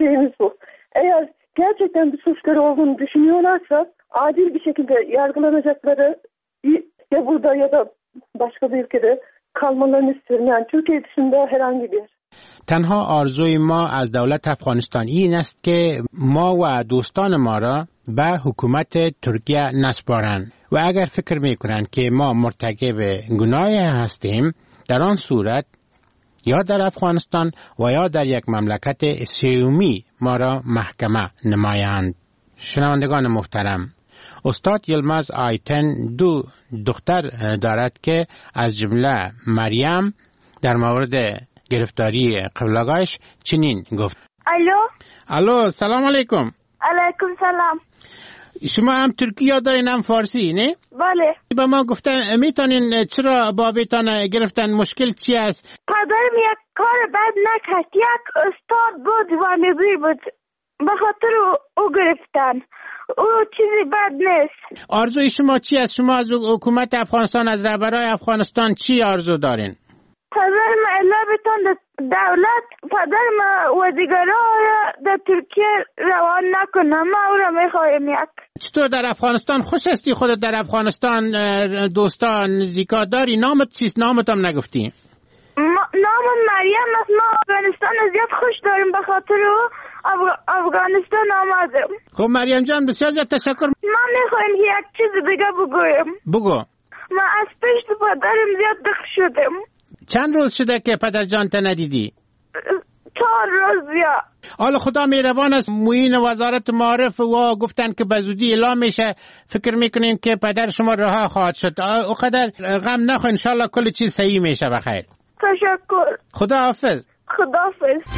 şeyimiz bu. Eğer gerçekten bir suçları olduğunu düşünüyorlarsa adil bir şekilde yargılanacakları ya burada ya da başka bir ülkede kalmalarını istiyorum. Yani Türkiye dışında herhangi bir yer. تنها آرزوی ما از دولت افغانستان این است که ما و دوستان ما را به حکومت ترکیه نسپارند و اگر فکر میکنند که ما مرتکب گناه هستیم در آن صورت یا در افغانستان و یا در یک مملکت سومی ما را محکمه نمایند. شنوندگان محترم، استاد یلمز آیتن دو دختر دارد که از جمله مریم در مورد گرفتاری قبلگاهش چنین گفت. الو سلام علیکم. علیکم سلام. شما هم ترکی یاد دارین هم فارسی نه؟ بله. با ما گفتن میتونین چرا بابتان گرفتن، مشکل چی است؟ پدرم یک کار بد نکرد، یک استاد بود و نبیر بود، به خاطر او گرفتن. او چیزی بد نیست. آرزوی شما چی است؟ شما از حکومت افغانستان، از رهبرای افغانستان چی آرزو دارین؟ پدرم الا بتون دولت پدرم و دیگرها در ترکیه روان نکنه. ما او را میخوایم. یک چطور در افغانستان خوش هستی؟ خودت در افغانستان دوستان نزدیکا داری؟ نامت چیست؟ نامت هم نگفتی. نامم مریم است. ما افغانستان زیاد خوش داریم، به خاطر افغانستان آمدیم. خب مریم جان بسیار زیاد تشکر. ما میخوایم یک چیز دیگه بگویم. بگو. ما از پیش پدرم زیاد دق شدیم. چند روز شده که پدر جان تا ندیدی؟ 4 روز یا. حالا خدا مهربان است، معین وزارت معارف و گفتن که به زودی اعلام میشه. فکر میکنیم که پدر شما رها خواهد شد. اونقدر غم نخور، انشالله کل چیز صحیح میشه. بخیر. تشکر. خدا حافظ. خدا حافظ.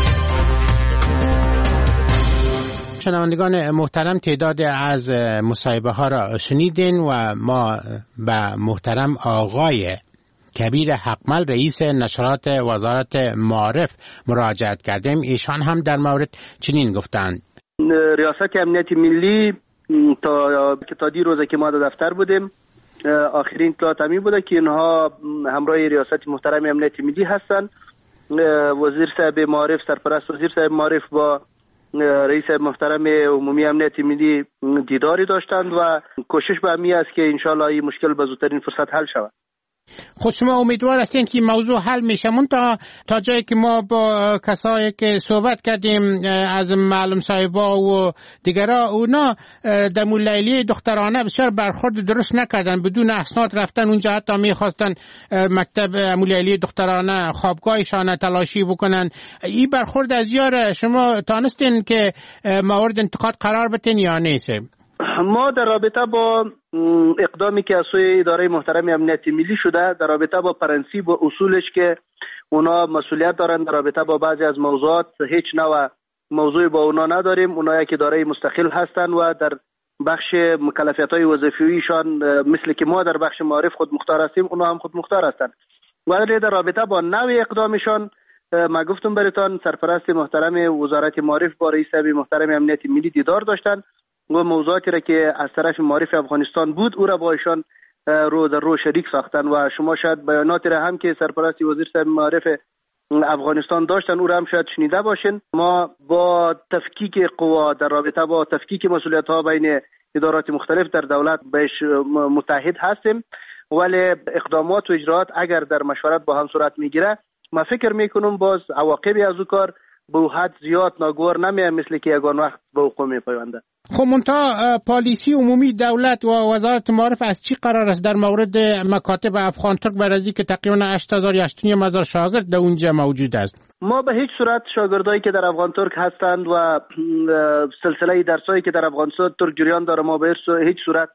شنوندگان محترم، تعداد از مصاحبه ها را شنیدین و ما به محترم آقای کبیر حقمل رئیس نشرات وزارت معارف مراجعت کردیم. ایشان هم در مورد چنین گفتند. ریاست امنیت ملی تا دیروز که ما در دفتر بودیم، آخرین اطلاعات همی بوده که اینها همراه ریاست محترم امنیت ملی هستند. وزیر صاحب معارف، سرپرست وزیر صاحب معارف با رئیس محترم عمومی امنیت ملی دیداری داشتند و کوشش به همی است که انشالله این مشکل به زودترین فرصت حل شود. خود شما امیدوار هستین که موضوع حل میشه؟ تا جایی که ما با کسایی که صحبت کردیم از معلم صاحبا و دیگرها، اونا در لیلی دخترانه بسیار برخورد درست نکردن، بدون اسناد رفتن اونجا، حتی میخواستن مکتب لیلی دخترانه خوابگاهشان تلاشی بکنن. این برخورد از یار شما تانستین که مورد انتقاد قرار بتین یا نیست؟ ما در رابطه با اقدامی که از سوی اداره محترم امنیت ملی شده، در رابطه با پرنسیب و اصولش که اونا مسئولیت دارن، در رابطه با بعضی از موضوعات هیچ نوع موضوعی با اونا نداریم. اونا یک اداره مستقل هستند و در بخش مکلفیت‌های وظیفی‌شان مثل که ما در بخش معارف خود مختار هستیم، اونا هم خود مختار هستند. ولی در رابطه با نوع اقدامشان ما گفتم براتون، سرپرست محترم وزارت معارف با رئیس محترم امنیت ملی دیدار داشتند و موضوعاتی را که از طرف معارف افغانستان بود او را با ایشان رو در رو شریک ساختن و شما شاید بیاناتی را هم که سرپرست وزیر صاحب معارف افغانستان داشتن او را هم شاید شنیده باشین. ما با تفکیک قوا در رابطه با تفکیک مسئولیت ها بین ادارات مختلف در دولت بهش متحد هستیم، ولی اقدامات و اجراءات اگر در مشورت با هم صورت میگیره، ما فکر میکنم باز عواقبی از او کار به حد زیاد ناگوار نمیه، مثل که یگان وقت به وقوع میپیونده. خب منتها پالیسی عمومی دولت و وزارت معارف از چی قرار است در مورد مکاتب افغان ترک برازی که تقریبا 8000 یا 8000 شاگرد در اونجا موجود است؟ ما به هیچ صورت شاگردایی که در افغان ترک هستند و سلسله درسایی که در افغانستان ترک جریان داره، ما به هیچ صورت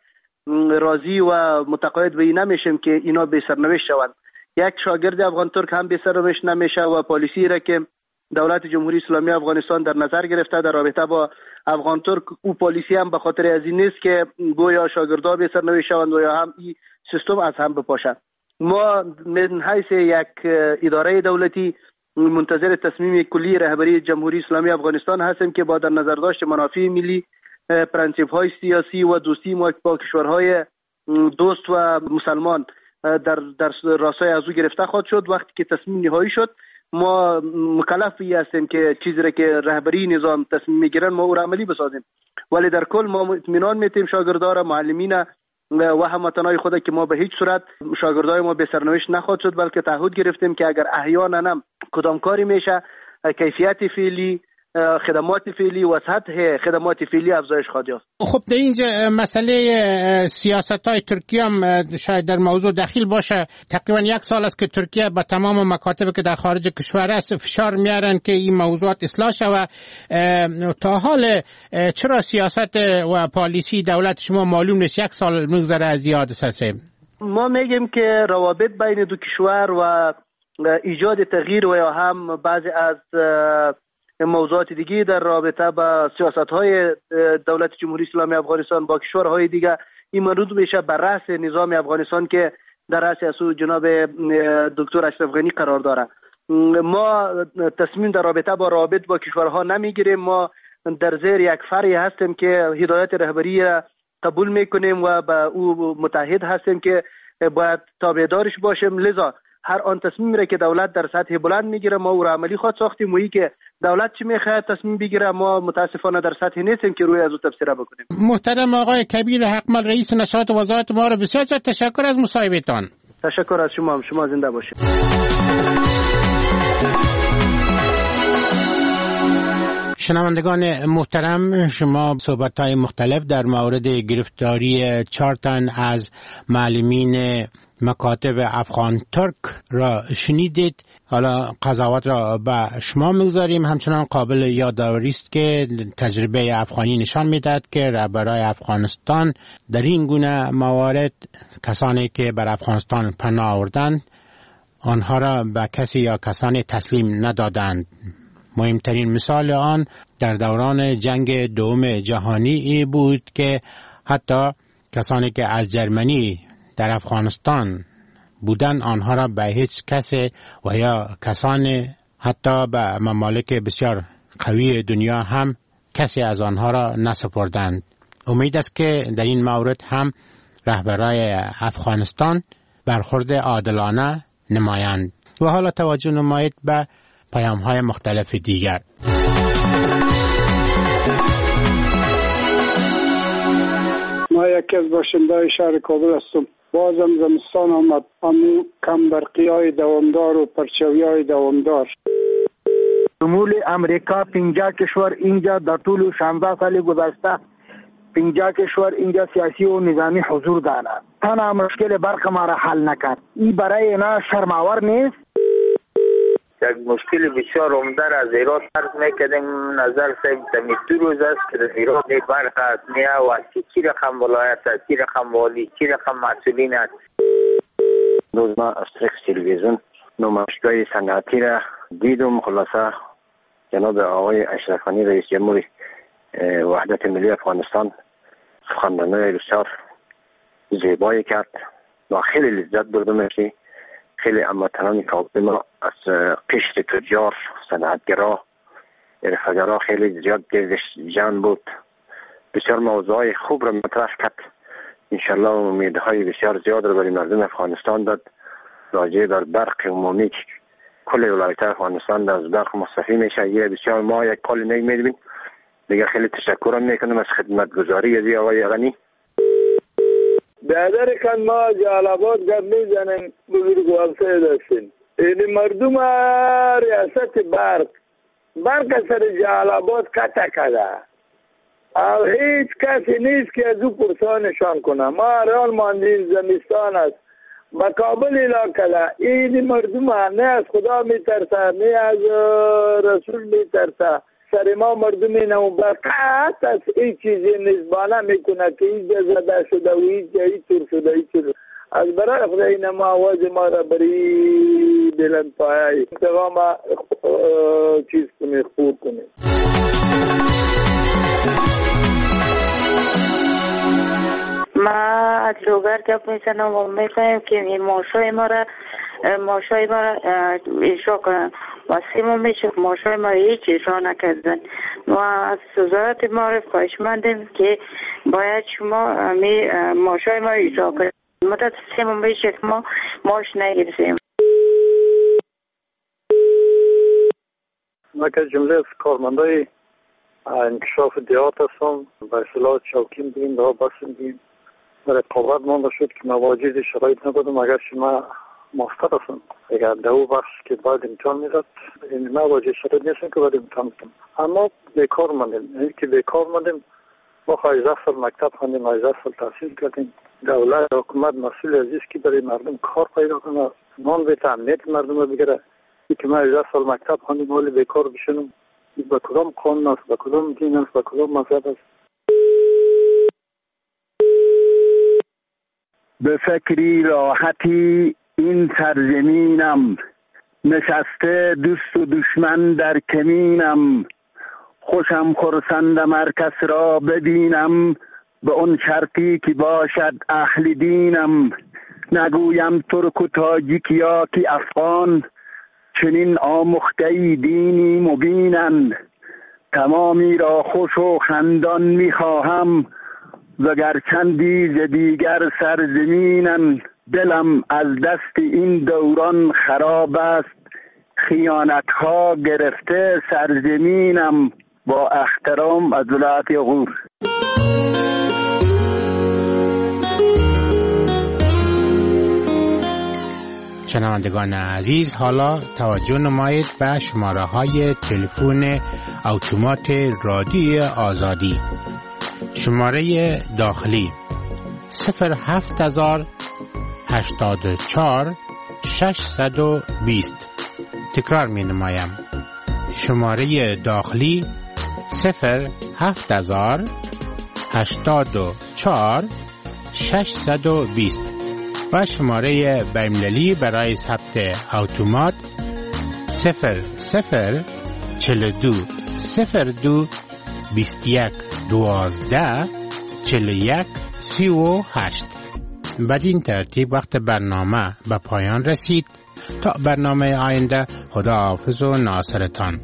راضی و متقاعد به این نمیشیم که اینا به سرنوشت شوند. یک شاگرد افغان ترک هم به سرنوشت نمیشه و پالیسی را که دولت جمهوری اسلامی افغانستان در نظر گرفته در رابطه با افغان ترک، او پالیسی هم به خاطر از این نیست که گویا شاگردها به سرنوشت شوند و یا هم این سیستم از هم بپاشه. ما من حیث یک اداره دولتی منتظر تصمیم کلی رهبری جمهوری اسلامی افغانستان هستیم که با در نظر داشت منافع ملی، پرنسیپ‌های سیاسی و دوستی ما با کشورهای دوست و مسلمان در راستای از او گرفته خواهد شد. وقتی که تصمیم نهایی شد ما مکلفی هستیم که چیزی را که رهبری نظام تصمیم میگیرن ما او را عملی بسازیم. ولی در کل ما اطمینان میتیم شاگردان معلمین و هموطنای خود که ما به هیچ صورت شاگردای ما به سرنوشت نخواهد شد، بلکه تعهد گرفتیم که اگر احیانا کدام کاری میشه کیفیت فعلی، خدمات فعلی و سطح خدمات فعلی افزایش خواهد یافت. خب در اینجا مسئله سیاست‌های ترکیه هم شاید در موضوع دخیل باشه. تقریبا 1 سال است که ترکیه با تمام مکاتبی که در خارج کشور است فشار میارن که این موضوعات اصلاح شود. تا حال چرا سیاست و پالیسی دولت شما معلوم نیست؟ 1 سال میگذره از این حادثه. ما میگیم که روابط بین دو کشور و ایجاد تغییر و یا هم بعضی از موضوعات دیگه در رابطه با سیاست‌های دولت جمهوری اسلامی افغانستان با کشورهای دیگه این مربوط میشه بر رأس نظام افغانستان که در رأس اسو جناب دکتر اشرف غنی قرار داره. ما تصمیم در رابطه با روابط با کشورها نمیگیریم. ما در زیر یک فرعی هستیم که هدایت رهبری قبول میکنیم و با او متحد هستیم که باید تابعدارش باشیم. لذا هر آن تصمیمی را که دولت در سطح بلند میگیره ما او را عملی خواهد ساختیم و ای که دولت چی میخواد تصمیم بگیره ما متاسفانه در سطح نیستیم که روی از او تبصره بکنیم. محترم آقای کبیر حقمل رئیس نشریات وزارت ما را بسیار تشکر از مصاحبهتان. تشکر از شما. شما زنده باشید. شنوندگان محترم، شما صحبت‌های مختلف در مورد گرفتاری 4 تن از معلمین مکاتب افغان ترک را شنیدید. حالا قضاوت را به شما میگذاریم. همچنان قابل یادآوری است که تجربه افغانی نشان میدهد که رهبران افغانستان در این گونه موارد کسانی که بر افغانستان پناه آوردند آنها را به کسی یا کسانی تسلیم ندادند. مهمترین مثال آن در دوران جنگ دوم جهانی بود که حتی کسانی که از جرمنی در افغانستان بودن آنها را به هیچ کسی و یا کسان حتی به ممالک بسیار قوی دنیا هم کسی از آنها را نسپردند. امید است که در این مورد هم رهبرای افغانستان برخورد عادلانه نمایند. و حالا توجه نمایید به پیام‌های مختلف دیگر. ما یکی از باشنده‌های شهر کابل هستم. بازم زمستان آمد. امو کم برقی‌های دوامدار و پرچاوی‌های دوامدار. شمول امریکا 50 کشور اینجا در طول 16 سال گذشته 50 کشور اینجا سیاسی و نظامی حضور دارند. تنها مشکل برق ما را حل نکرد. این برای اینا شرم‌آور نیست؟ یک مشکل بسیار عمده از ایران فرض میکردیم. نظر صاحب دو روز است که در ایران برق است نیا و چی رقم ولایت است، چی رقم والی، چی رقم مسئولین است. روز ما از طریق تلویزیون نمایشگاه صنعتی را دیدم. خلاصه جناب آقای اشرف غنی رئیس جمهور وحدت ملی افغانستان سخنرانی بسیار زیبایی کرد و خیلی لذت بردم که خیلی هموطنان کابل ما از قشر تجار، صنعتگرا، حرفه‌گرا خیلی زیاد دلش جان بود. بسیار موضوعای خوب را مطرح کرد. انشالله امیدهای بسیار زیاد را برای مردم افغانستان داد. راجع بر برق عمومی کل ولایت افغانستان از برق مستفید میشه. یه بسیار ما یک کال نمی‌بینیم. دیگه خیلی تشکر میکنم از خدمتگزاری از آقای غنی. بیادر کن ما جالبات گپ میزنیم بزرگوارسه داشتیم. این مردم ریاست برق سر جالبات کتا کده او هیچ کسی نیست که از او پرسانشان کنه. ما رال ماندین زمستان است با کابل علاقه ده. این مردم نه از خدا میترسه نه از رسول میترسه. سر ما مردمی نوبت از این چیزی نزبانه میکنه که اینجا زده شده و اینجا اینطور شده اینطور. از برای خدای نما آواز ما را بری بلند پایه انتقام چیز کنی خود کنی. ما از لوگر گپ میزنم و میکنیم که این ماشای ما را اجرا کنن و سیمون میشه ماشای ما هیچ اجرا نکردن و از وزارت معارف خواهشمندیم که باید شما ماشای ما اجرا کنن. مدت 3 ماه میشه که ما ماش نگرفتیم. ما که جمله از کارمندای انکشاف دیات هستم، به اصطلاح چوکیم بگیم دها بسیم بگیم در رقابت مانده شد که مواجد شرایط نبودم. اگرچه ما ماستر هستم، اگر دو بخش که باید امتحان میداد مواجه شرایط نیستم که باید امتحان میدم، اما بیکار ماندیم. یعنی که بیکار ماندیم، ما 18 سال مکتب خواندیم، 18 سال تحصیل کردیم. دولت حکومت مسئول عزیز که برای مردم کار پیدا کنه، نان به امنیت مردم رو بگیره. که ما 18 سال مکتب خواندیم ولی بیکار بشینم، به کدام قانون است، به کدام دین است، به کدام مذهب است؟ به فکری راحتی این سرزمینم، نشسته دوست و دشمن در کمینم. خوشم خرسندم هر کس را ببینم، به اون شرطی که باشد اهل دینم. نگویم ترک و تاجیک یا که افغان، چنین آموخته‌ای دینی مبینن. تمامی را خوش و خندان میخواهم، وگر چندی ز دیگر سرزمینن. دلم از دست این دوران خراب است، خیانت ها گرفته سرزمینم. با احترام از ولایت غور. شنوندگان عزیز، حالا توجه نمایید به شماره های تلفن اتومات رادیوی آزادی. شماره داخلی 07084 620. تکرار می نمایم. شماره داخلی 07084 620 و شماره بین‌المللی برای ثبت اتومات 0042 02 21 12 41 38. بدین ترتیب وقت برنامه به پایان رسید. تا برنامه آینده، خداحافظ و ناصرتان.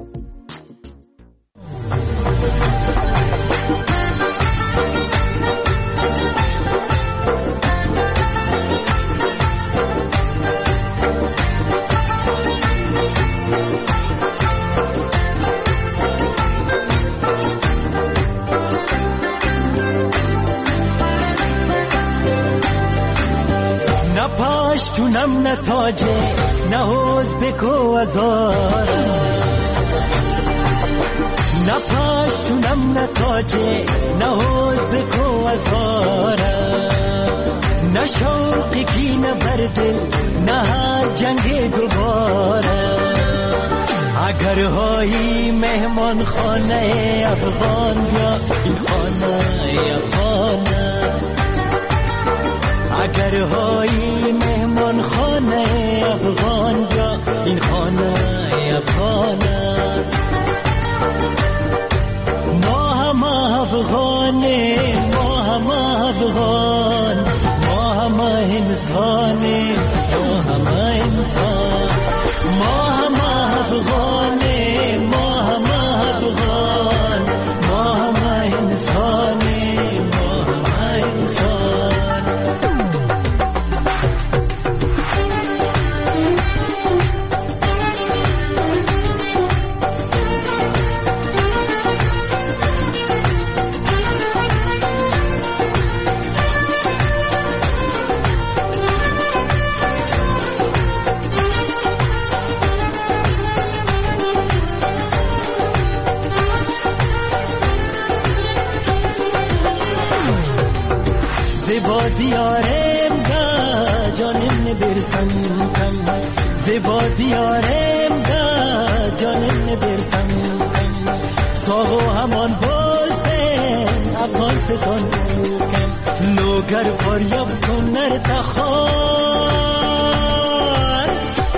پاشتونم نه تاجه نه حوز بکو ازارم، نه پاشتونم نه تاجه نه حوز بکو ازارم. نه شوقی کی نه بردل نه هر جنگ دوباره. اگر هایی مهمان خانه افغان بیا، این خانه افغان است. اگر هایی مهمان خانه افغان بیا، این خانه افغان است. ما هم افغانه، ما هم افغان، ما هم انسانه، ما هم انسان. ما هم افغانه، ما هم افغان، ما هم انسانه، ما هم انسان. زیبا دیارم دا جانم نبرسم کم، زیبا دیارم دا جانم نبرسم کم. ساغو همان بولسن افغان ستان کم، لوگر فریاب کن نرتخار.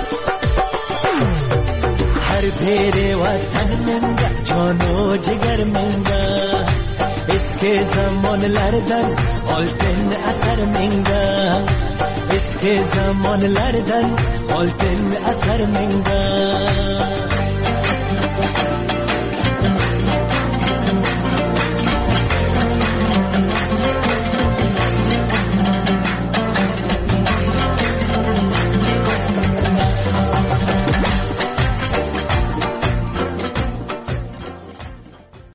هر پیر وطن منگا جانو جگر منگا، اسکی زمان لردن آلتن اثر منگا، اسکی زمان لردن آلتن اثر منگا.